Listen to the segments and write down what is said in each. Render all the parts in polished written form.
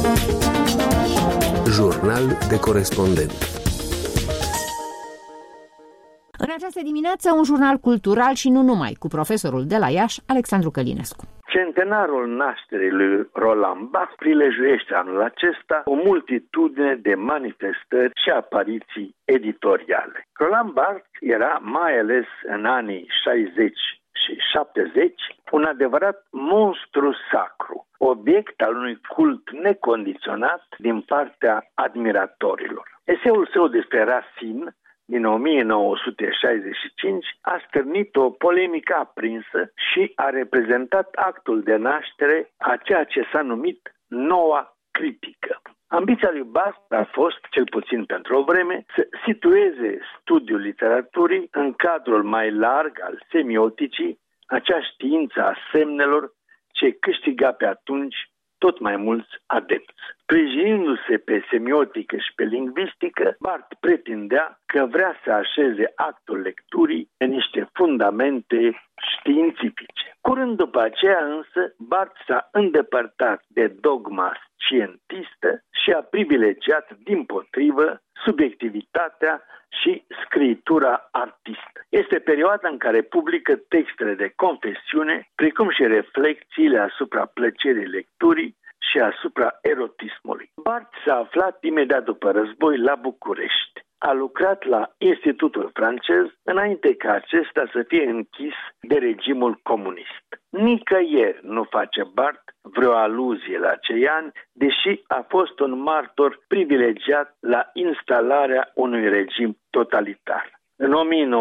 Jurnal de corespondent. În această dimineață, un jurnal cultural și nu numai, cu profesorul de la Iași, Alexandru Călinescu. Centenarul nașterii lui Roland Barthes prilejuiește anul acesta o multitudine de manifestări și apariții editoriale. Roland Barthes era, mai ales în anii 60 și 70, un adevărat monstru sacru, obiect al unui cult necondiționat din partea admiratorilor. Eseul său despre Racine, din 1965, a stârnit o polemică aprinsă și a reprezentat actul de naștere a ceea ce s-a numit noua critică. Ambiția lui Barthes a fost, cel puțin pentru o vreme, să situeze studiul literaturii în cadrul mai larg al semioticii, acea știință a semnelor ce câștiga pe atunci tot mai mulți adepți. Sprijinindu-se pe semiotică și pe lingvistică, Barthes pretindea că vrea să așeze actul lecturii în niște fundamente științifice. Curând după aceea însă, Barthes s-a îndepărtat de dogma scientistă și a privilegiat dimpotrivă subiectivitatea și scriitura artistă. Este perioada în care publică textele de confesiune, precum și reflexiile asupra plăcerii lecturii și asupra erotismului. Barthes s-a aflat imediat după război la București. A lucrat la Institutul francez înainte ca acesta să fie închis de regimul comunist. Nicăieri nu face Barthes vreo aluzie la acei ani, deși a fost un martor privilegiat la instalarea unui regim totalitar. În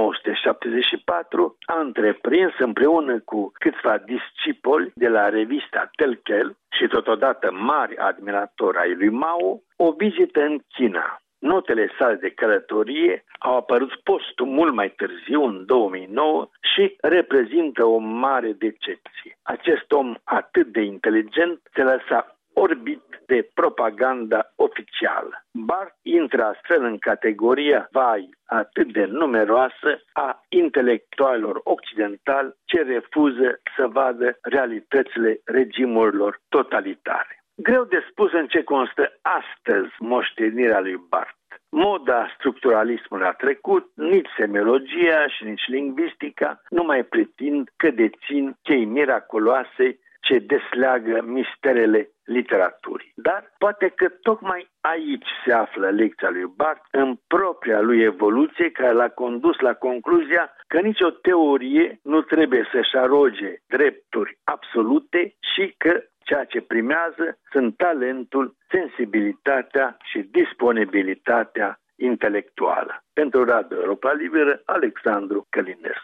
1974 a întreprins împreună cu câțiva discipoli de la revista Tel Quel și totodată mari admiratori ai lui Mao o vizită în China. Notele sale de călătorie au apărut postum mult mai târziu, în 2009, și reprezintă o mare decepție. Acest om atât de inteligent se lăsa orbit de propaganda oficială. Barthes intră astfel în categoria vai atât de numeroasă a intelectualilor occidentali ce refuză să vadă realitățile regimurilor totalitare. Greu de spus în ce constă astăzi moștenirea lui Barthes. Moda structuralismului a trecut, nici semiologia și nici lingvistica nu mai pretind că dețin chei miraculoase ce desleagă misterele literaturii. Dar poate că tocmai aici se află lecția lui Barthes în propria lui evoluție, care l-a condus la concluzia că nicio teorie nu trebuie să-și aroge drepturi absolute și că ceea ce primează sunt talentul, sensibilitatea și disponibilitatea intelectuală. Pentru Radio Europa Liberă, Alexandru Călinescu.